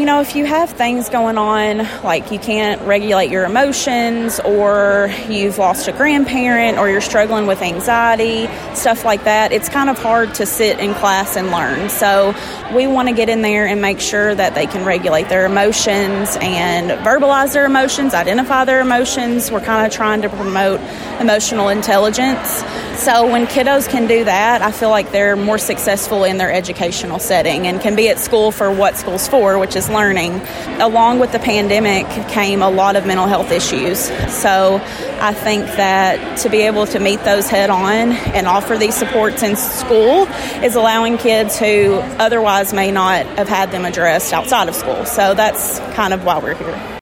if you have things going on, like you can't regulate your emotions, or you've lost a grandparent, or you're struggling with anxiety, stuff like that, it's kind of hard to sit in class and learn. So we want to get in there and make sure that they can regulate their emotions and verbalize their emotions, identify their emotions. We're kind of trying to promote emotional intelligence. So when kiddos can do that, I feel like they're more successful in their educational setting and can be at school for what school's for, which is learning. Along with the pandemic came a lot of mental health issues. So I think that to be able to meet those head on and offer these supports in school is allowing kids who otherwise may not have had them addressed outside of school. So that's kind of why we're here.